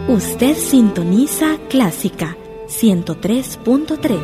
Usted sintoniza Clásica 103.3.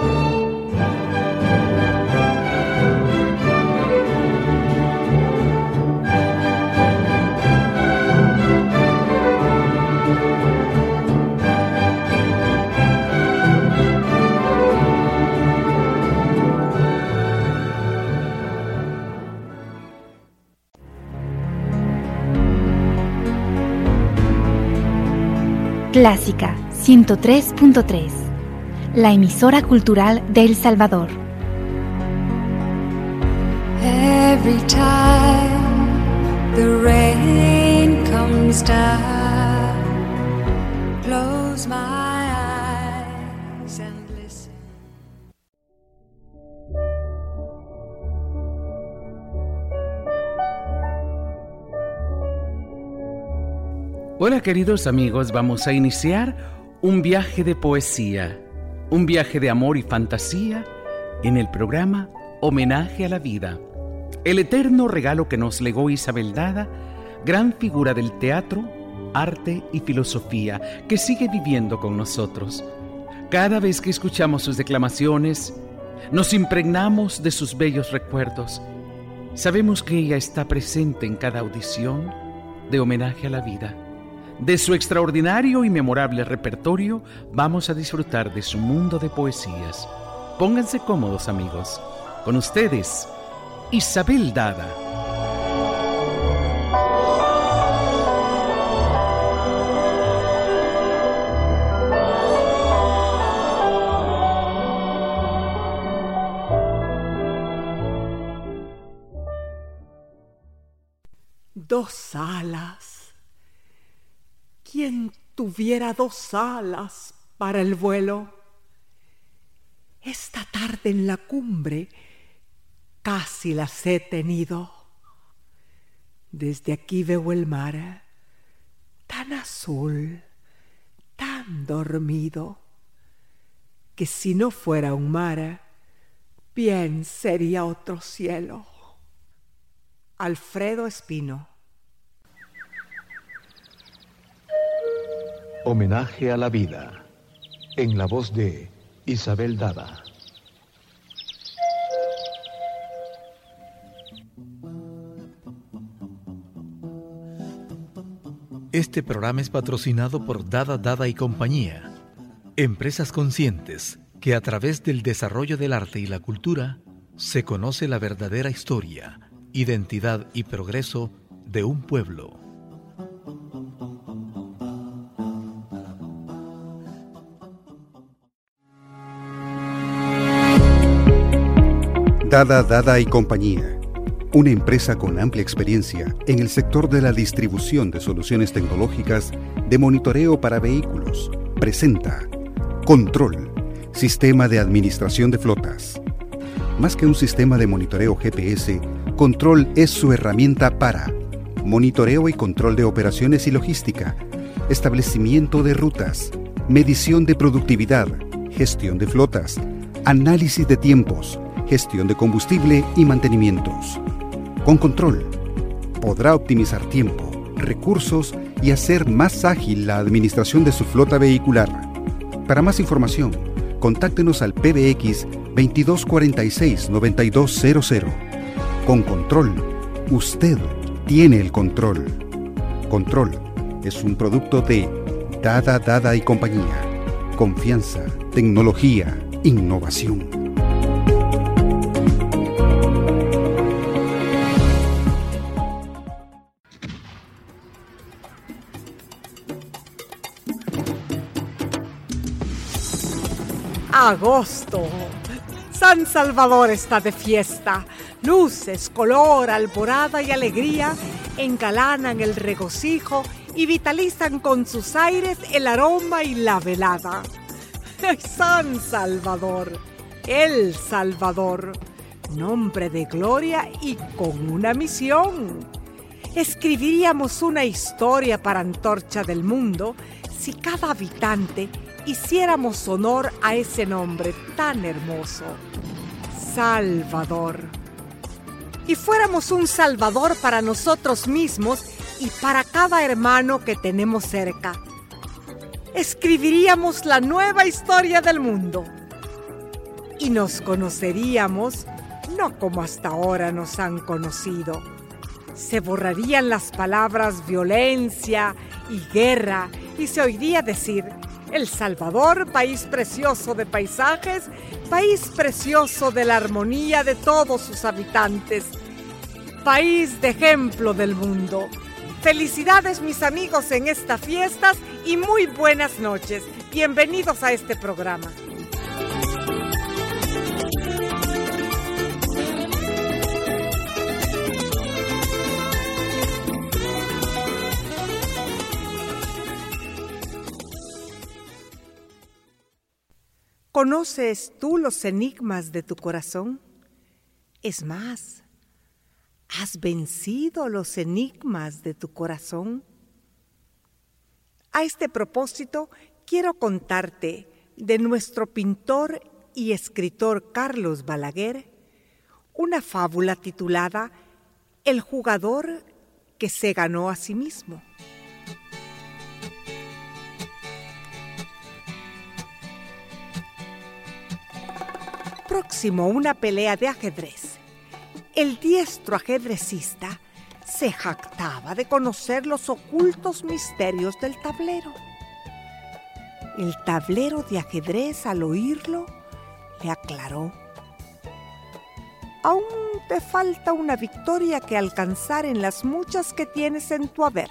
Clásica 103.3, la emisora cultural de El Salvador. Every time the rain comes down, close my eyes and listen. Hola queridos amigos, vamos a iniciar un viaje de poesía, un viaje de amor y fantasía en el programa Homenaje a la Vida, el eterno regalo que nos legó Isabel Dada, gran figura del teatro, arte y filosofía que sigue viviendo con nosotros. Cada vez que escuchamos sus declamaciones, nos impregnamos de sus bellos recuerdos. Sabemos que ella está presente en cada audición de Homenaje a la Vida. De su extraordinario y memorable repertorio vamos a disfrutar de su mundo de poesías. Pónganse cómodos, amigos. Con ustedes, Isabel Dada. Dos alas. ¿Quién tuviera dos alas para el vuelo? Esta tarde en la cumbre casi las he tenido. Desde aquí veo el mar tan azul, tan dormido, que si no fuera un mar, bien sería otro cielo. Alfredo Espino. Homenaje a la vida, en la voz de Isabel Dada. Este programa es patrocinado por Dada y Compañía, empresas conscientes que a través del desarrollo del arte y la cultura se conoce la verdadera historia, identidad y progreso de un pueblo. Dada y Compañía, una empresa con amplia experiencia en el sector de la distribución de soluciones tecnológicas de monitoreo para vehículos, presenta Control, Sistema de Administración de Flotas. Más que un sistema de monitoreo GPS, Control es su herramienta para monitoreo y control de operaciones y logística, establecimiento de rutas, medición de productividad, gestión de flotas, análisis de tiempos, gestión de combustible y mantenimientos. Con Control, podrá optimizar tiempo, recursos y hacer más ágil la administración de su flota vehicular. Para más información, contáctenos al PBX 2246-9200. Con Control, usted tiene el control. Control es un producto de Dada y Compañía. Confianza, tecnología, innovación. Agosto. San Salvador está de fiesta. Luces, color, alborada y alegría engalanan el regocijo y vitalizan con sus aires el aroma y la velada. San Salvador, El Salvador, nombre de gloria y con una misión. Escribiríamos una historia para Antorcha del Mundo si cada habitante hiciéramos honor a ese nombre tan hermoso, Salvador. Y fuéramos un Salvador para nosotros mismos y para cada hermano que tenemos cerca. escribiríamos la nueva historia del mundo y nos conoceríamos no como hasta ahora nos han conocido. Se borrarían las palabras violencia y guerra y se oiría decir: El Salvador, país precioso de paisajes, país precioso de la armonía de todos sus habitantes, país de ejemplo del mundo. Felicidades, mis amigos, en estas fiestas y muy buenas noches. Bienvenidos a este programa. ¿Conoces tú los enigmas de tu corazón? Es más, ¿has vencido los enigmas de tu corazón? A este propósito, quiero contarte de nuestro pintor y escritor Carlos Balaguer una fábula titulada El jugador que se ganó a sí mismo. Próximo a una pelea de ajedrez, el diestro ajedrecista se jactaba de conocer los ocultos misterios del tablero. El tablero de ajedrez, al oírlo, le aclaró: aún te falta una victoria que alcanzar en las muchas que tienes en tu haber.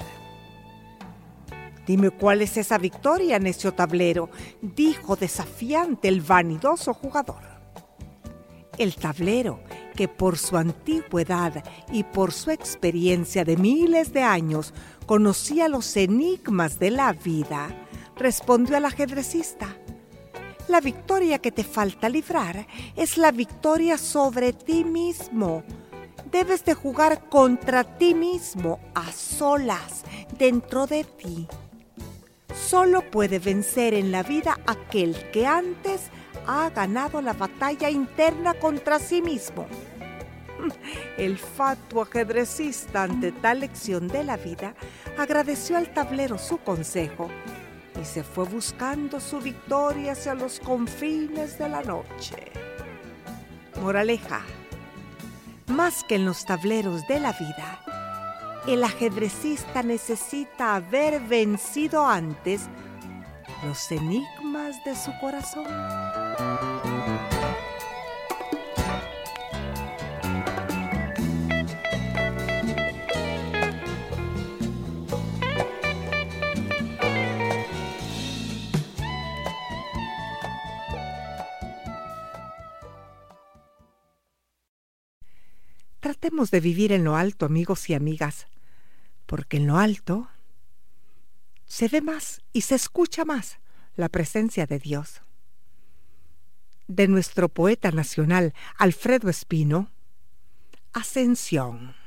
Dime cuál es esa victoria, necio tablero, dijo desafiante el vanidoso jugador. El tablero, que por su antigüedad y por su experiencia de miles de años conocía los enigmas de la vida, respondió al ajedrecista: la victoria que te falta librar es la victoria sobre ti mismo. Debes de jugar contra ti mismo, a solas, dentro de ti. Solo puede vencer en la vida aquel que antes ha ganado la batalla interna contra sí mismo. El fatuo ajedrecista, ante tal lección de la vida, agradeció al tablero su consejo y se fue buscando su victoria hacia los confines de la noche. Moraleja: más que en los tableros de la vida, el ajedrecista necesita haber vencido antes los enigmas de su corazón. Tratemos de vivir en lo alto, amigos y amigas, porque en lo alto se ve más y se escucha más la presencia de Dios. De nuestro poeta nacional Alfredo Espino, Ascensión.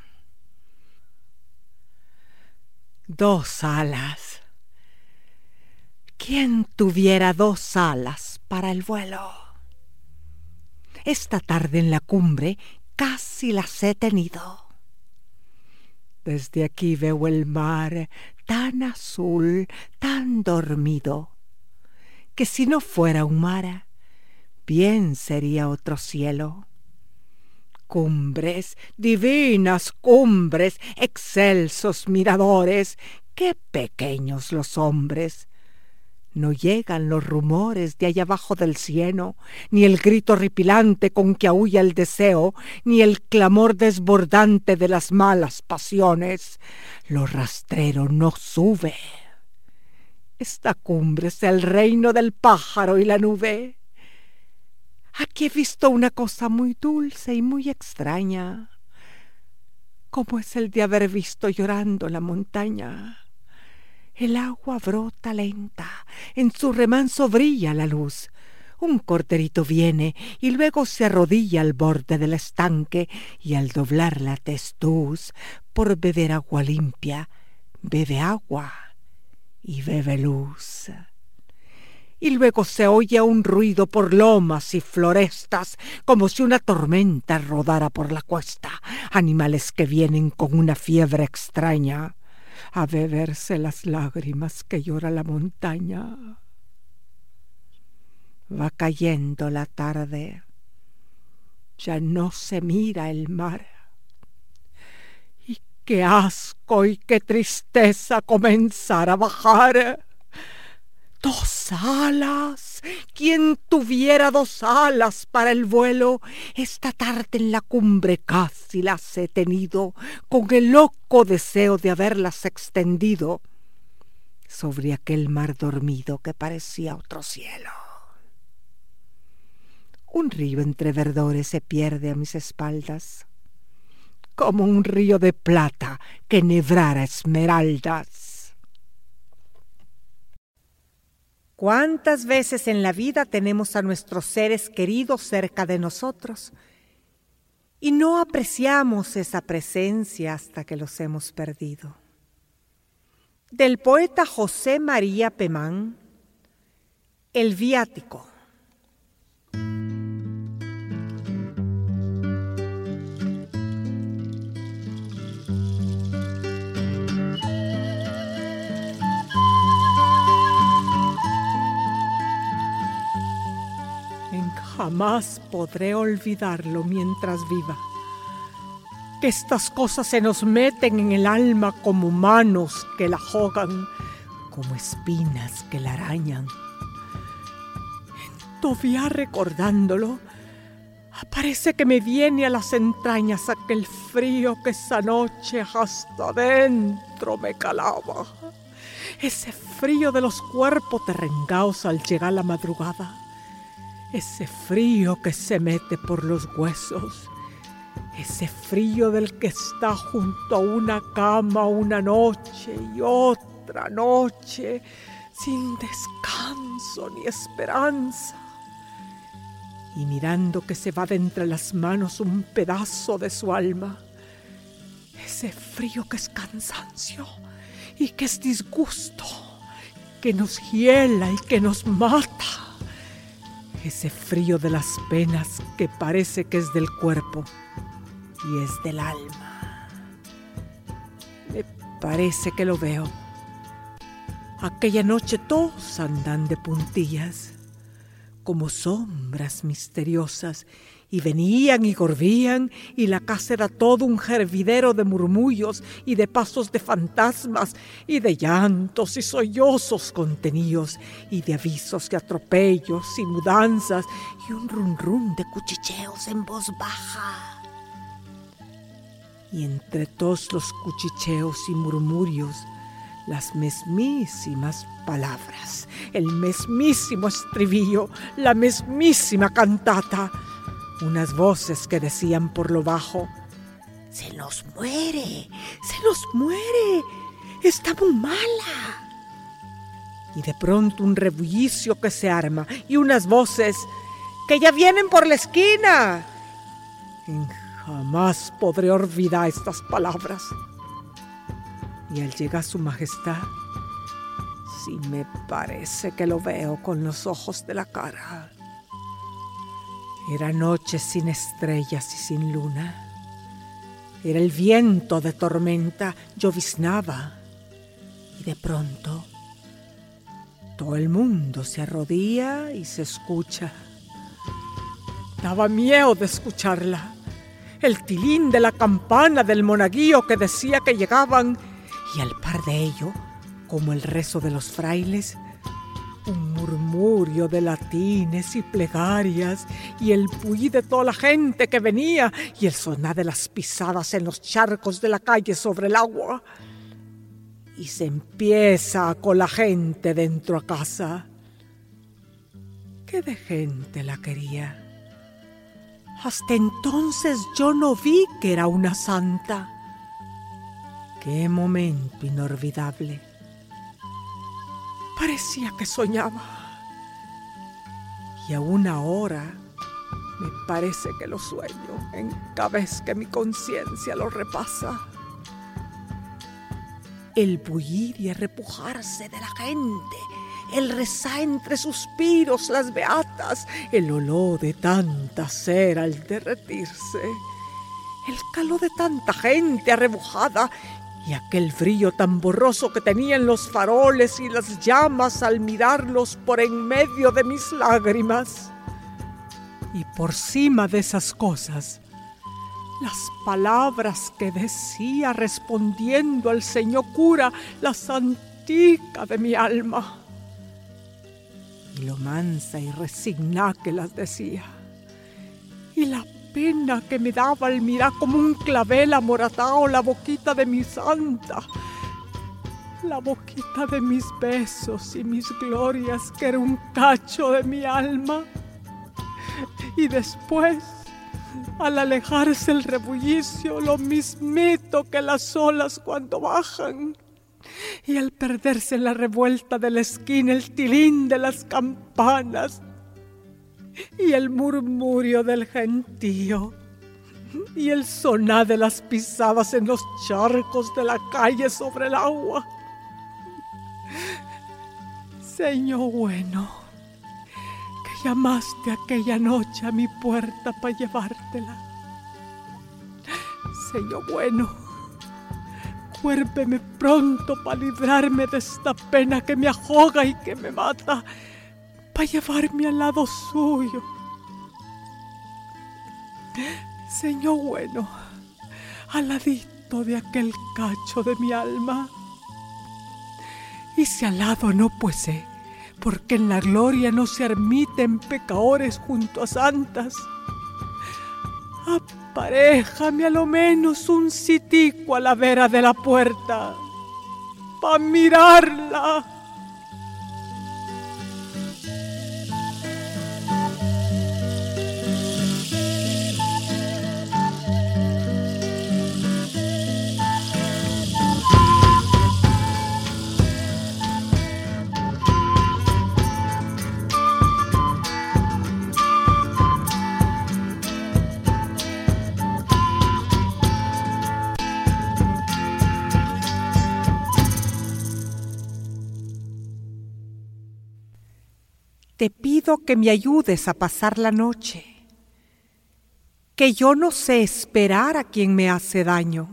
Dos alas. ¿Quién tuviera dos alas para el vuelo? Esta tarde en la cumbre casi las he tenido. Desde aquí veo el mar tan azul, tan dormido, que si no fuera un mar, bien sería otro cielo. Cumbres, divinas cumbres, excelsos miradores, qué pequeños los hombres. No llegan los rumores de allá abajo del cieno, ni el grito horripilante con que aúlla el deseo, ni el clamor desbordante de las malas pasiones. Lo rastrero no sube. Esta cumbre es el reino del pájaro y la nube. Aquí he visto una cosa muy dulce y muy extraña, como es el de haber visto llorando la montaña. El agua brota lenta, en su remanso brilla la luz. Un corderito viene y luego se arrodilla al borde del estanque y al doblar la testuz, por beber agua limpia, bebe agua y bebe luz. Y luego se oye un ruido por lomas y florestas, como si una tormenta rodara por la cuesta, animales que vienen con una fiebre extraña. a beberse las lágrimas que llora la montaña. Va cayendo la tarde, ya no se mira el mar. Y qué asco y qué tristeza comenzar a bajar. 2 alas, ¿quién tuviera 2 alas para el vuelo? Esta tarde en la cumbre casi las he tenido, con el loco deseo de haberlas extendido sobre aquel mar dormido que parecía otro cielo. Un río entre verdores se pierde a mis espaldas, como un río de plata que nebrara esmeraldas. ¿Cuántas veces en la vida tenemos a nuestros seres queridos cerca de nosotros y no apreciamos esa presencia hasta que los hemos perdido? Del poeta José María Pemán, El viático. Jamás podré olvidarlo mientras viva, que estas cosas se nos meten en el alma como manos que la ahogan, como espinas que la arañan. Todavía recordándolo, parece que me viene a las entrañas aquel frío que esa noche hasta dentro me calaba. Ese frío de los cuerpos derrengados al llegar la madrugada. Ese frío que se mete por los huesos, ese frío del que está junto a una cama una noche y otra noche, sin descanso ni esperanza, y mirando que se va de entre las manos un pedazo de su alma, ese frío que es cansancio y que es disgusto, que nos hiela y que nos mata. Ese frío de las penas que parece que es del cuerpo y es del alma. Me parece que lo veo. Aquella noche todos andan de puntillas, como sombras misteriosas, y venían y gorvían, y la casa era todo un hervidero de murmullos y de pasos de fantasmas, y de llantos y sollozos contenidos, y de avisos y atropellos y mudanzas, y un rum rum de cuchicheos en voz baja. Y entre todos los cuchicheos y murmurios, las mesmísimas palabras, el mesmísimo estribillo, la mesmísima cantata, unas voces que decían por lo bajo: se nos muere, está muy mala. Y de pronto un rebullicio que se arma y unas voces que ya vienen por la esquina. Jamás podré olvidar estas palabras. Y al llegar su majestad, sí me parece que lo veo con los ojos de la cara. Era noche sin estrellas y sin luna. Era el viento de tormenta, lloviznaba. Y de pronto, todo el mundo se arrodilla y se escucha. Daba miedo de escucharla. El tilín de la campana del monaguillo que decía que llegaban, y al par de ello, como el rezo de los frailes, un murmurio de latines y plegarias, y el puí de toda la gente que venía, y el sonar de las pisadas en los charcos de la calle sobre el agua. Y se empieza con la gente dentro a casa. ¿Qué de gente la quería? Hasta entonces yo no vi que era una santa. ¡Qué momento inolvidable! Parecía que soñaba. Y aún ahora me parece que lo sueño en cada vez que mi conciencia lo repasa. El bullir y el repujarse de la gente, el rezar entre suspiros las beatas, el olor de tanta cera al derretirse, el calor de tanta gente arrebujada y aquel brillo tan borroso que tenían los faroles y las llamas al mirarlos por en medio de mis lágrimas. Y por cima de esas cosas, las palabras que decía respondiendo al señor cura, la santica de mi alma. Y lo mansa y resignada que las decía. Y la pena que me daba al mirar como un clavel amoratado la boquita de mi santa. La boquita de mis besos y mis glorias, que era un cacho de mi alma. Y después, al alejarse el rebullicio, lo mismito que las olas cuando bajan. Y al perderse en la revuelta de la esquina el tilín de las campanas y el murmurio del gentío y el sonar de las pisadas en los charcos de la calle sobre el agua. Señor bueno, que llamaste aquella noche a mi puerta para llevártela. Señor bueno, cuérpeme pronto para librarme de esta pena que me ahoga y que me mata, para llevarme al lado suyo. Señor bueno, al ladito de aquel cacho de mi alma. Y si al lado no, pues sé, porque en la gloria no se admiten pecadores junto a santas. Aparéjame a lo menos un sitico a la vera de la puerta, pa' mirarla. Te pido que me ayudes a pasar la noche, que yo no sé esperar a quien me hace daño.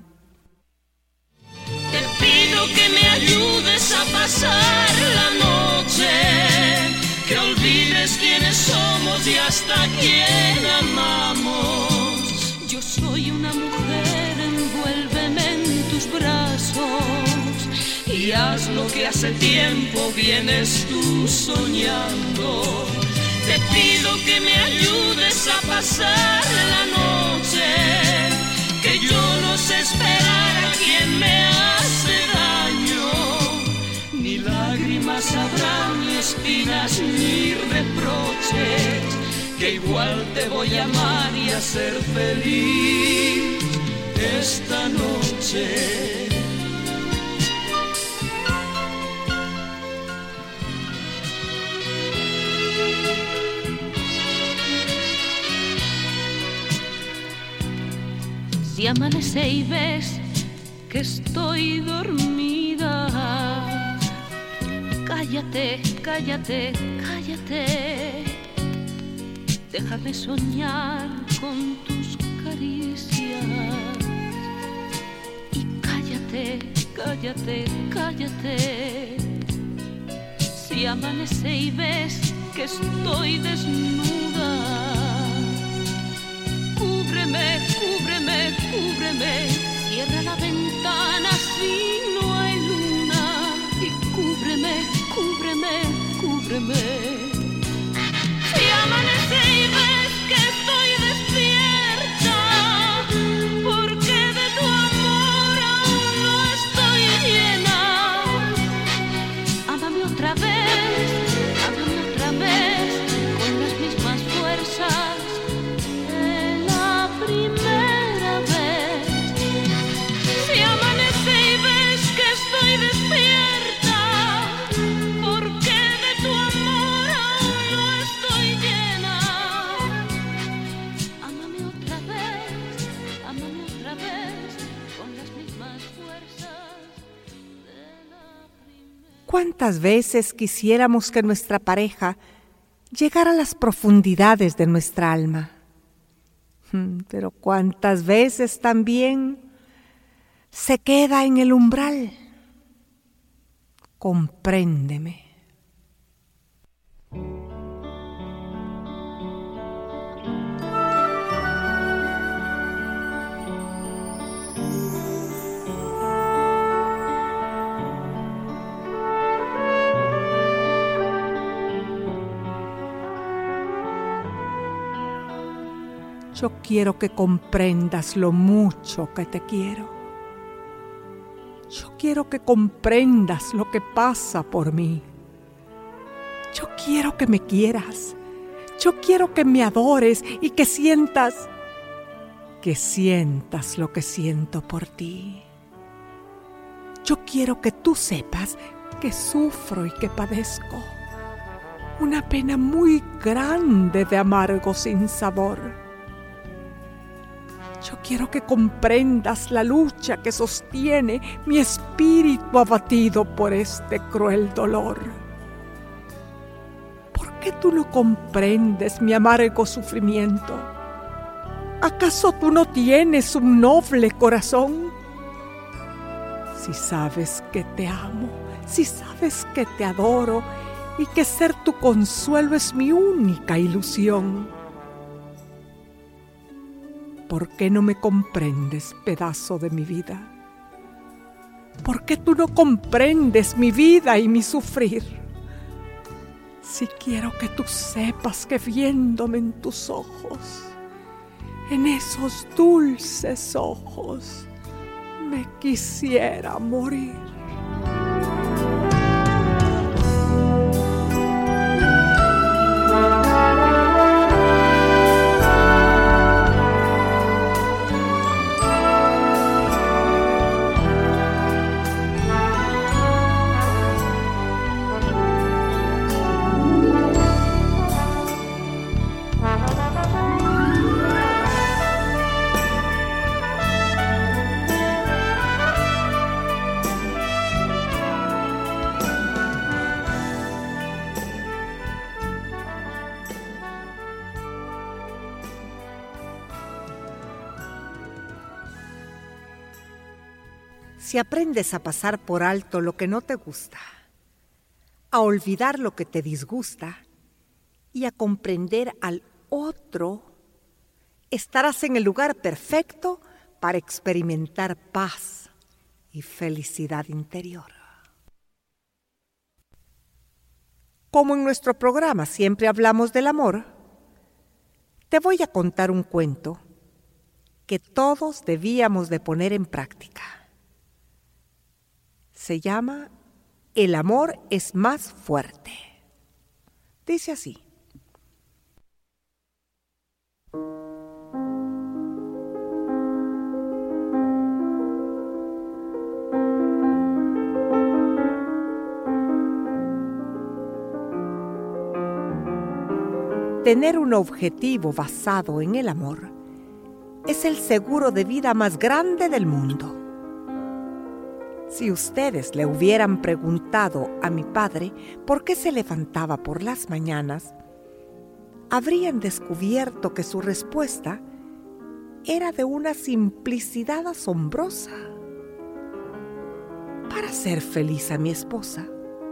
Te pido que me ayudes a pasar la noche, que olvides quiénes somos y hasta quién amamos. Yo soy una mujer, envuélveme en tus brazos y haz lo que hace tiempo vienes tú soñando. Te pido que me ayudes a pasar la noche, que yo no sé esperar a quien me hace daño. Ni lágrimas habrá, ni espinas, ni reproches, que igual te voy a amar y a ser feliz esta noche. Si amanece y ves que estoy dormida, cállate, cállate, cállate. Déjame soñar con tus caricias. Y cállate, cállate, cállate. Si amanece y ves que estoy desnuda, cúbreme, cúbreme, cúbreme, cierra la ventana si no hay luna y cúbreme, cúbreme, cúbreme. Si amanece y ves que estoy despierta, porque de tu amor aún no estoy llena. Ámame otra vez, con las mismas fuerzas de la primera vez. Si amanece y ves que estoy despierta, porque de tu amor aún no estoy llena. Ámame otra vez, con las mismas fuerzas de la primera. ¿Cuántas veces quisiéramos que nuestra pareja llegara a las profundidades de nuestra alma? Pero cuántas veces también se queda en el umbral. Compréndeme. Yo quiero que comprendas lo mucho que te quiero. Yo quiero que comprendas lo que pasa por mí. Yo quiero que me quieras. Yo quiero que me adores y que sientas lo que siento por ti. Yo quiero que tú sepas que sufro y que padezco una pena muy grande de amargo sin sabor. Yo quiero que comprendas la lucha que sostiene mi espíritu abatido por este cruel dolor. ¿Por qué tú no comprendes mi amargo sufrimiento? ¿Acaso tú no tienes un noble corazón? Si sabes que te amo, si sabes que te adoro y que ser tu consuelo es mi única ilusión, ¿por qué no me comprendes, pedazo de mi vida? ¿Por qué tú no comprendes mi vida y mi sufrir? Si quiero que tú sepas que viéndome en tus ojos, en esos dulces ojos, me quisiera morir. Si aprendes a pasar por alto lo que no te gusta, a olvidar lo que te disgusta y a comprender al otro, estarás en el lugar perfecto para experimentar paz y felicidad interior. Como en nuestro programa siempre hablamos del amor, te voy a contar un cuento que todos debíamos de poner en práctica. Se llama El amor es más fuerte. Dice así. Tener un objetivo basado en el amor es el seguro de vida más grande del mundo. Si ustedes le hubieran preguntado a mi padre por qué se levantaba por las mañanas, habrían descubierto que su respuesta era de una simplicidad asombrosa. Para hacer feliz a mi esposa.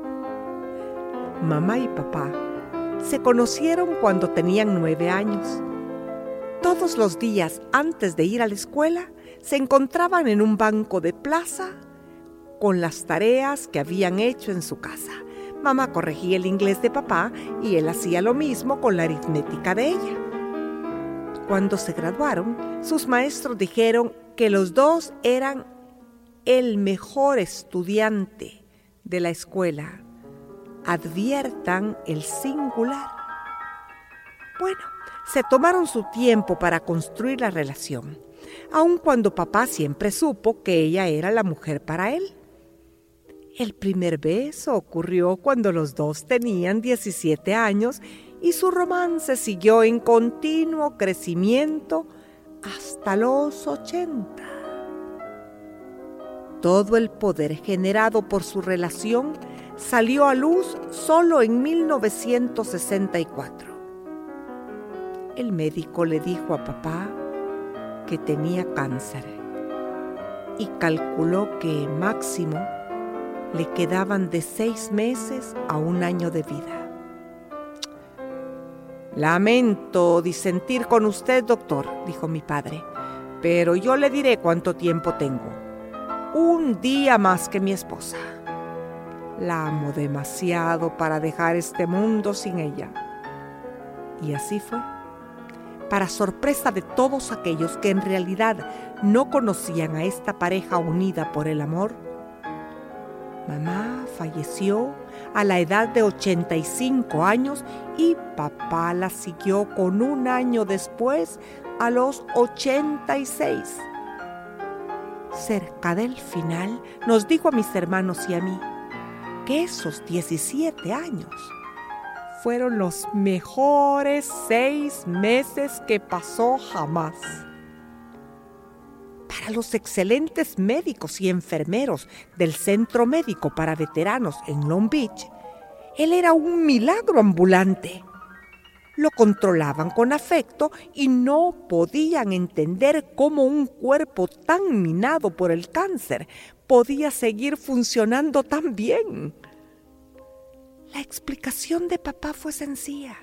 Mamá y papá se conocieron cuando tenían 9 años. Todos los días antes de ir a la escuela se encontraban en un banco de plaza con las tareas que habían hecho en su casa. Mamá corregía el inglés de papá y él hacía lo mismo con la aritmética de ella. Cuando se graduaron, sus maestros dijeron que los dos eran el mejor estudiante de la escuela. Adviertan el singular. Bueno, se tomaron su tiempo para construir la relación, aun cuando papá siempre supo que ella era la mujer para él. El primer beso ocurrió cuando los dos tenían 17 años y su romance siguió en continuo crecimiento hasta los 80. Todo el poder generado por su relación salió a luz solo en 1964. El médico le dijo a papá que tenía cáncer y calculó que máximo le quedaban de 6 meses a 1 año de vida. Lamento disentir con usted, doctor, dijo mi padre, pero yo le diré cuánto tiempo tengo. 1 día más que mi esposa. La amo demasiado para dejar este mundo sin ella. Y así fue. Para sorpresa de todos aquellos que en realidad no conocían a esta pareja unida por el amor, mamá falleció a la edad de 85 años y papá la siguió con 1 año después a los 86. Cerca del final nos dijo a mis hermanos y a mí que esos 17 años fueron los mejores 6 meses que pasó jamás. Para los excelentes médicos y enfermeros del Centro Médico para Veteranos en Long Beach, él era un milagro ambulante. Lo controlaban con afecto y no podían entender cómo un cuerpo tan minado por el cáncer podía seguir funcionando tan bien. La explicación de papá fue sencilla.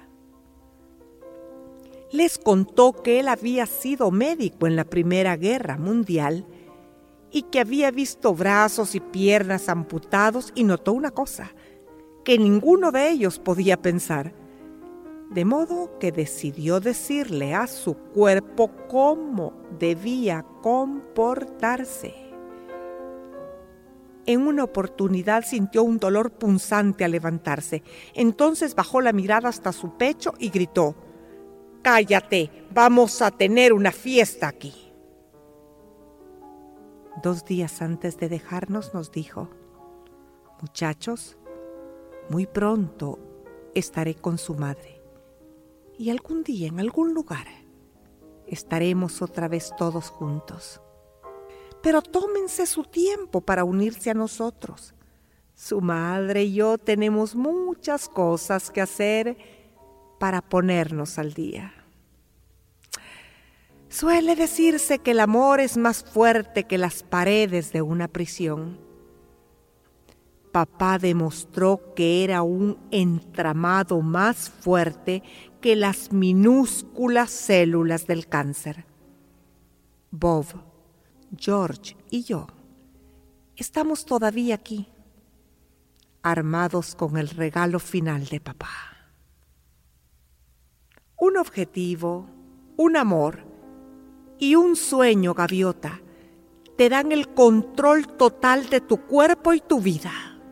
Les contó que él había sido médico en la Primera Guerra Mundial y que había visto brazos y piernas amputados y notó una cosa, que ninguno de ellos podía pensar. De modo que decidió decirle a su cuerpo cómo debía comportarse. En una oportunidad sintió un dolor punzante al levantarse. Entonces bajó la mirada hasta su pecho y gritó: «¡Cállate! Vamos a tener una fiesta aquí». 2 días antes de dejarnos nos dijo: «Muchachos, muy pronto estaré con su madre y algún día en algún lugar estaremos otra vez todos juntos. Pero tómense su tiempo para unirse a nosotros. Su madre y yo tenemos muchas cosas que hacer para ponernos al día». Suele decirse que el amor es más fuerte que las paredes de una prisión. Papá demostró que era un entramado más fuerte que las minúsculas células del cáncer. Bob, George y yo estamos todavía aquí, armados con el regalo final de papá. Un objetivo, un amor y un sueño, gaviota, te dan el control total de tu cuerpo y tu vida.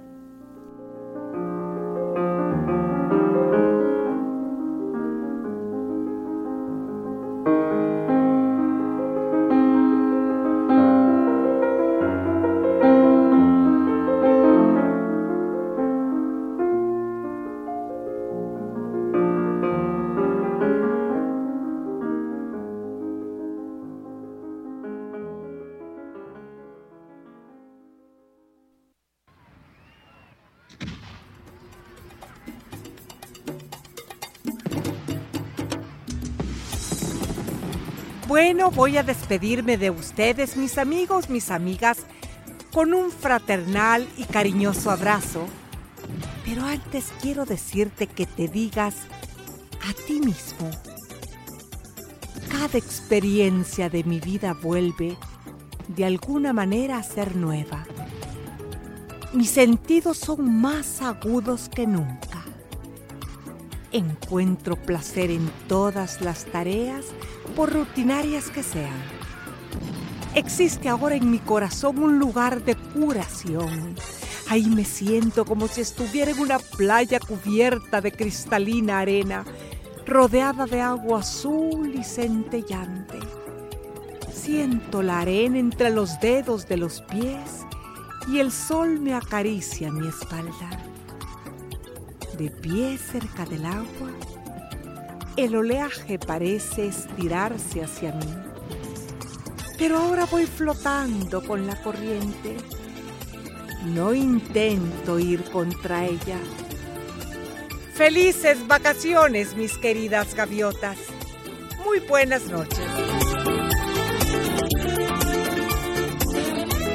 Bueno, voy a despedirme de ustedes, mis amigos, mis amigas, con un fraternal y cariñoso abrazo. Pero antes quiero decirte que te digas a ti mismo: cada experiencia de mi vida vuelve de alguna manera a ser nueva. Mis sentidos son más agudos que nunca. Encuentro placer en todas las tareas, por rutinarias que sean. Existe ahora en mi corazón un lugar de curación. Ahí me siento como si estuviera en una playa cubierta de cristalina arena, rodeada de agua azul y centellante. Siento la arena entre los dedos de los pies y el sol me acaricia mi espalda. De pie cerca del agua, el oleaje parece estirarse hacia mí, pero ahora voy flotando con la corriente. No intento ir contra ella. ¡Felices vacaciones, mis queridas gaviotas! Muy buenas noches.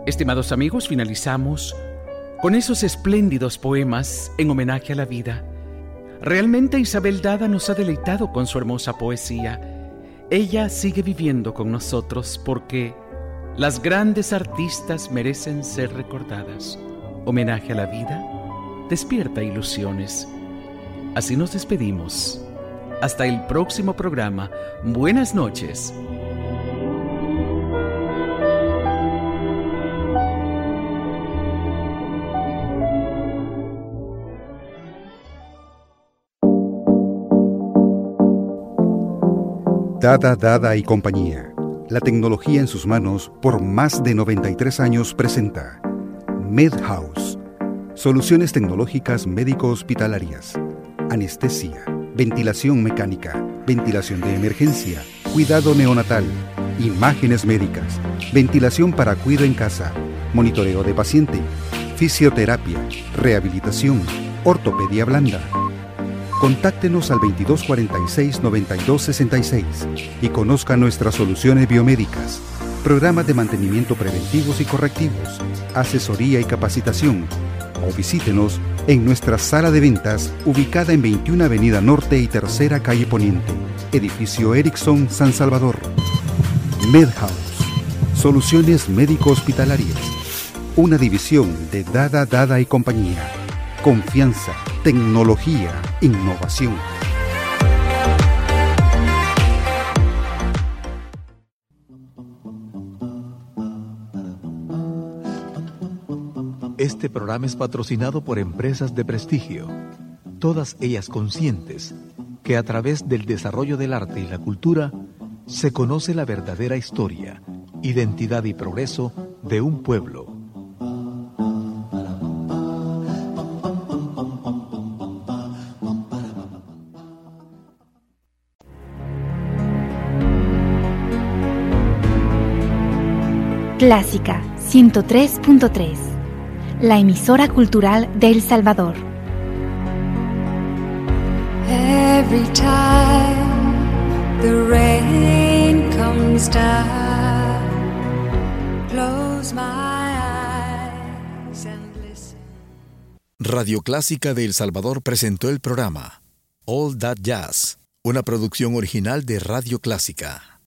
Estimados amigos, finalizamos con esos espléndidos poemas en homenaje a la vida. Realmente Isabel Dada nos ha deleitado con su hermosa poesía. Ella sigue viviendo con nosotros porque las grandes artistas merecen ser recordadas. Homenaje a la vida despierta ilusiones. Así nos despedimos. Hasta el próximo programa. Buenas noches. Dada y compañía. La tecnología en sus manos por más de 93 años presenta MedHouse. Soluciones tecnológicas médico-hospitalarias. Anestesia, ventilación mecánica, ventilación de emergencia, cuidado neonatal, imágenes médicas, ventilación para cuidado en casa, monitoreo de paciente, fisioterapia, rehabilitación, ortopedia blanda. Contáctenos al 2246-9266 y conozca nuestras soluciones biomédicas, programas de mantenimiento preventivos y correctivos, asesoría y capacitación, o visítenos en nuestra sala de ventas ubicada en 21 Avenida Norte y Tercera Calle Poniente, Edificio Erickson, San Salvador. MedHouse, soluciones médico-hospitalarias, una división de Dada y compañía. Confianza, tecnología, innovación. Este programa es patrocinado por empresas de prestigio, todas ellas conscientes que a través del desarrollo del arte y la cultura se conoce la verdadera historia, identidad y progreso de un pueblo. Clásica 103.3, la emisora cultural de El Salvador. Every time the rain comes down, close my eyes and listen. Radio Clásica de El Salvador presentó el programa All That Jazz, una producción original de Radio Clásica.